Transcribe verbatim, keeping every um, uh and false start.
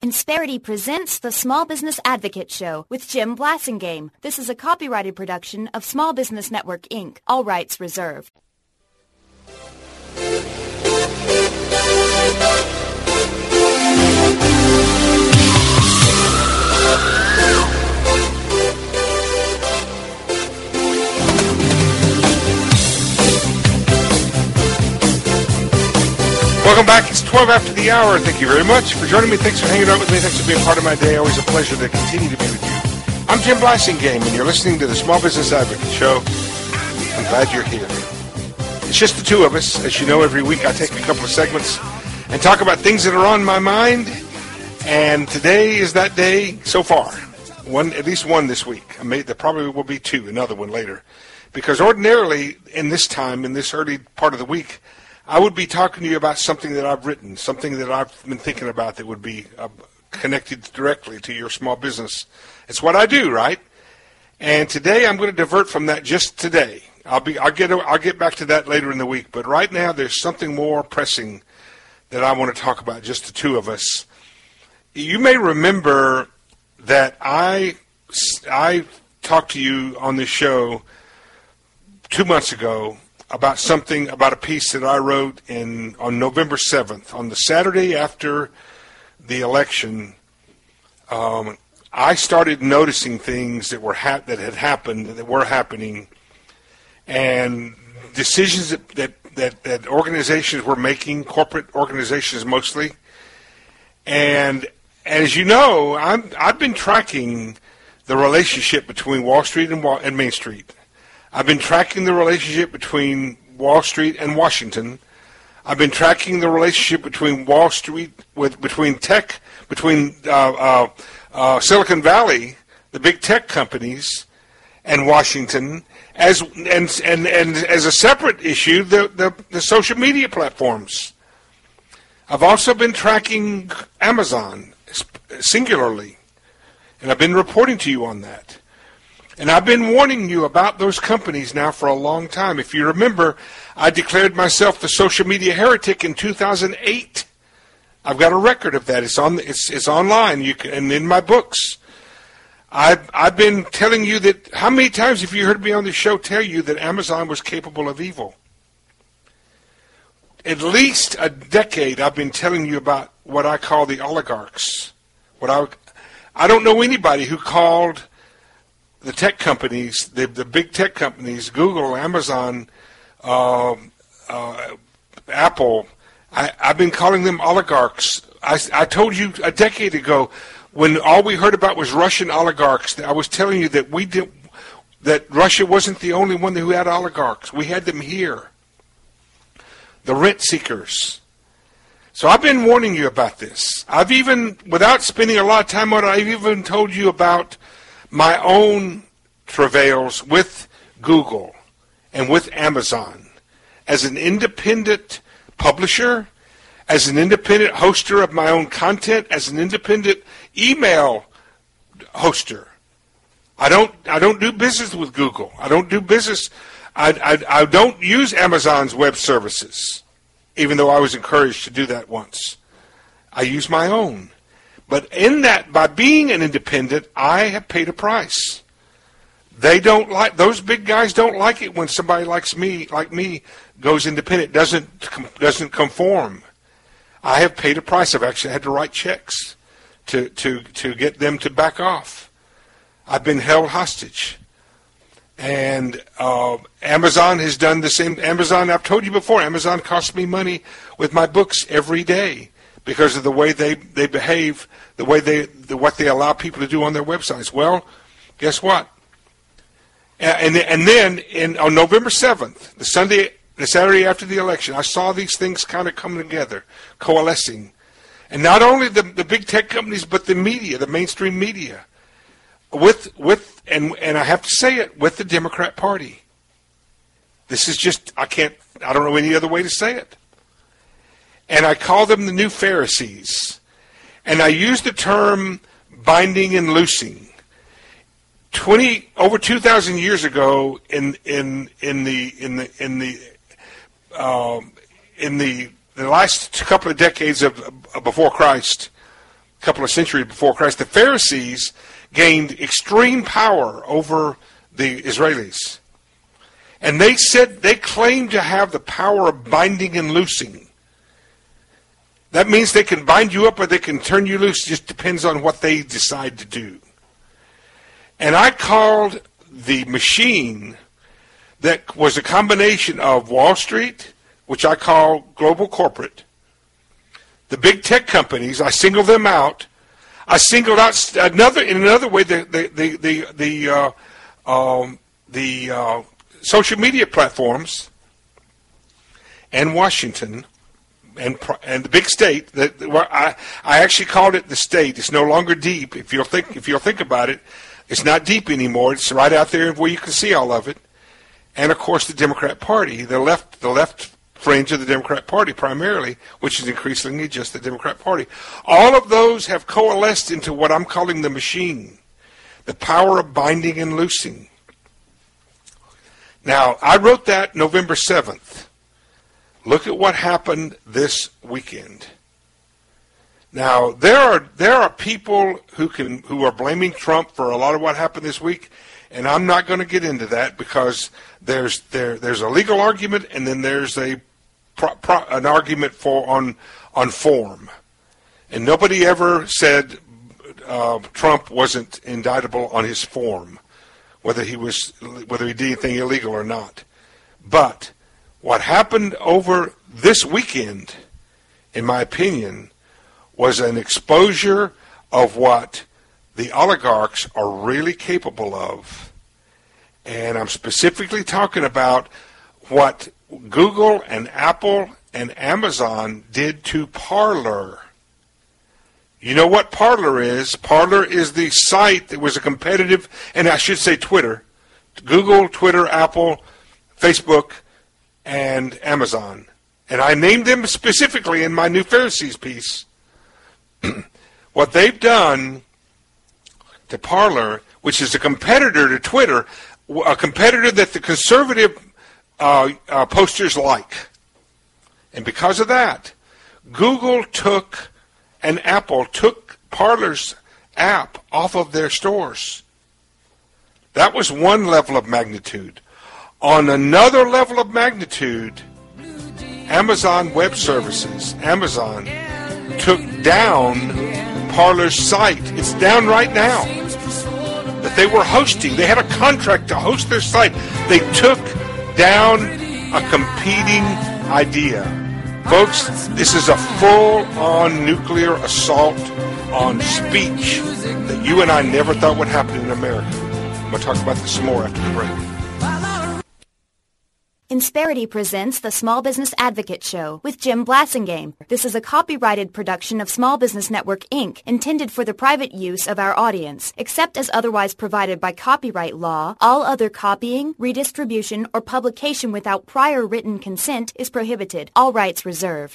Insperity presents the Small Business Advocate Show with Jim Blasingame. This is a copyrighted production of Small Business Network, Incorporated. All rights reserved. Welcome back. It's twelve after the hour. Thank you very much for joining me. Thanks for hanging out with me. Thanks for being part of my day. Always a pleasure to continue to be with you. I'm Jim Blasingame, and you're listening to the Small Business Advocate Show. I'm glad you're here. It's just the two of us. As you know, every week I take a couple of segments and talk about things that are on my mind. And today is that day so far. One, at least one this week. I may, there probably will be two, another one later. Because ordinarily, in this time, in this early part of the week, I would be talking to you about something that I've written, something that I've been thinking about that would be uh, connected directly to your small business. It's what I do, right? And today I'm going to divert from that just today. I'll be, I'll get, I'll get back to that later in the week. But right now there's something more pressing that I want to talk about, just the two of us. You may remember that I, I talked to you on this show two months ago about something, about a piece that I wrote in on November seventh, on the Saturday after the election. Um, I started noticing things that were hap- that had happened, that were happening, and decisions that, that, that, that organizations were making, corporate organizations mostly. And as you know, I'm, I've been tracking the relationship between Wall Street and, Wall- and Main Street. I've been tracking the relationship between Wall Street and Washington. I've been tracking the relationship between Wall Street, with between tech, between uh, uh, uh, Silicon Valley, the big tech companies, and Washington, as and and, and as a separate issue, the, the, the social media platforms. I've also been tracking Amazon singularly, and I've been reporting to you on that. And I've been warning you about those companies now for a long time. If you remember, I declared myself the social media heretic in two thousand eight. I've got a record of that. It's on. It's it's online. You can, and in my books. I've I've been telling you that. How many times have you heard me on the show tell you that Amazon was capable of evil? At least a decade I've been telling you about what I call the oligarchs. What I I don't know anybody who called the tech companies, the the big tech companies, Google, Amazon, uh, uh, Apple, I, I've been calling them oligarchs. I, I told you a decade ago, when all we heard about was Russian oligarchs, I was telling you that we did, that Russia wasn't the only one who had oligarchs. We had them here, the rent seekers. So I've been warning you about this. I've even, without spending a lot of time on it, I've even told you about my own travails with Google and with Amazon as an independent publisher, as an independent hoster of my own content, as an independent email hoster. I don't I don't do business with Google. I don't do business. I, I, I don't use Amazon's web services, even though I was encouraged to do that once. I use my own. But in that, by being an independent, I have paid a price. They don't like, those big guys don't like it when somebody likes me, like me, goes independent, doesn't doesn't conform. I have paid a price. I've actually had to write checks to to to get them to back off. I've been held hostage. And uh, Amazon has done the same. Amazon, I've told you before, Amazon costs me money with my books every day, because of the way they, they behave, the way they, the, what they allow people to do on their websites. Well, guess what? And and then in, on November seventh, the Sunday, the Saturday after the election, I saw these things kind of coming together, coalescing. And not only the, the big tech companies, but the media, the mainstream media, with with and and I have to say it, with the Democrat Party. This is just, I can't, I don't know any other way to say it. And I call them the new Pharisees. And I use the term binding and loosing. Twenty over two thousand years ago, in in in the in the in the um, in the the last couple of decades of uh, before Christ, a couple of centuries before Christ, the Pharisees gained extreme power over the Israelis. And they said they claimed to have the power of binding and loosing. That means they can bind you up or they can turn you loose. It just depends on what they decide to do. And I called the machine that was a combination of Wall Street, which I call global corporate, the big tech companies, I singled them out. I singled out another in another way the the the the the, uh, um, the uh, social media platforms and Washington and and the big state. That I I actually called it the state. It's no longer deep. If you'll think if you'll think about it, it's not deep anymore. It's right out there where you can see all of it. And of course, the Democrat Party, the left the left. fringe of the Democrat Party primarily, which is increasingly just the Democrat Party. All of those have coalesced into what I'm calling the machine, the power of binding and loosing. Now, I wrote that November seventh. Look at what happened this weekend. Now, there are there are people who can who are blaming Trump for a lot of what happened this week, and I'm not going to get into that because there's there there's a legal argument and then there's a Pro, pro, an argument for on on form, and nobody ever said uh, Trump wasn't indictable on his form, whether he was whether he did anything illegal or not. But what happened over this weekend, in my opinion, was an exposure of what the oligarchs are really capable of, and I'm specifically talking about what Google and Apple and Amazon did to Parler. You know what Parler is? Parler is the site that was a competitive, and I should say Twitter, Google, Twitter, Apple, Facebook, and Amazon. And I named them specifically in my New Pharisees piece. What they've done to Parler, which is a competitor to Twitter, a competitor that the conservative Uh, uh, posters like. And because of that, Google took and Apple took Parler's app off of their stores. That was one level of magnitude. On another level of magnitude, Amazon Web Services, Amazon, took down Parler's site. It's down right now. That they were hosting. They had a contract to host their site. They took down a competing idea. Folks, this is a full-on nuclear assault on speech that you and I never thought would happen in America. I'm going to talk about this some more after the break. Insperity presents the Small Business Advocate Show with Jim Blasingame. This is a copyrighted production of Small Business Network, Incorporated, intended for the private use of our audience. Except as otherwise provided by copyright law, all other copying, redistribution, or publication without prior written consent is prohibited. All rights reserved.